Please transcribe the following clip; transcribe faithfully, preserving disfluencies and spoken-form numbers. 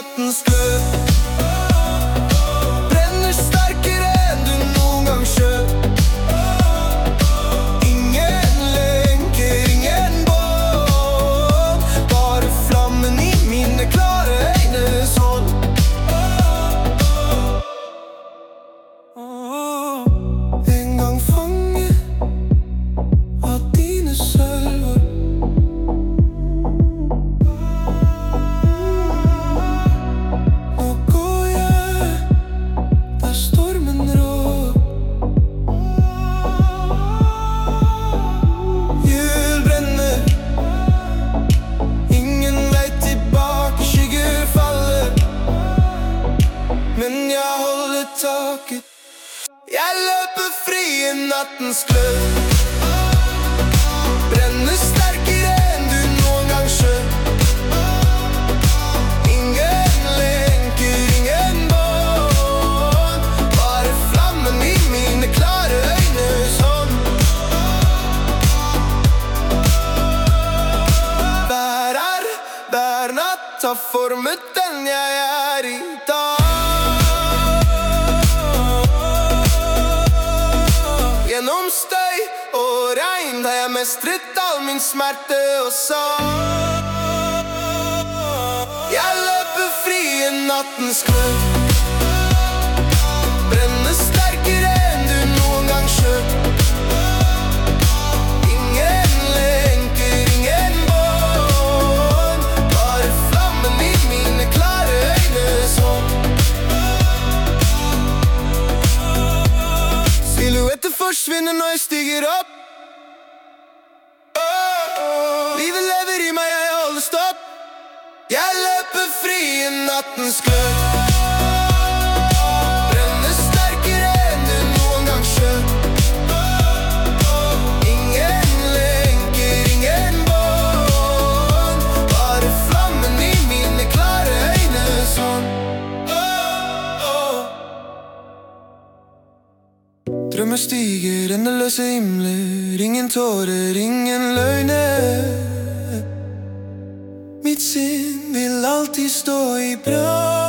nattens glød. Brenner sterkere enn du noen gang skjøt. Ingen lenker, ingen bånd, bare flammen i mine klare øynes hånd. En gang fanget av dine sølvår. Nå går jeg der stormen rår. Jul brenner, ingen vei tilbake, skygger faller, men jeg holder taket. Jeg løper fri i nattens glød. Brenner sterkere enn du noen gang skjøt. Ingen lenker, ingen bånd, bare flammen i mine klare øynes hånd. Hver er, hver natt har formet den jeg er i dag. Gjennom støy og regn har jeg mestret all min smerte og sorg. Jeg løper fri i nattens glød. Brenner sterkere enn du noen gang skjøt. Ingen lenker, ingen bånd, bare flammen i mine klare øynes hånd. Silhuetter forsvinner når jeg stiger opp. Livet lever i meg, jeg holder stopp. Jeg løper fri i nattens glød. Brenner sterkere enn du noen gang skjøt. Ingen lenker, ingen bånd, bare flammen i mine klare øynes hånd. Drømmer stiger, endeløse himler, ingen tårer, ingen løgner. Mitt sinn vil alltid stå i brann.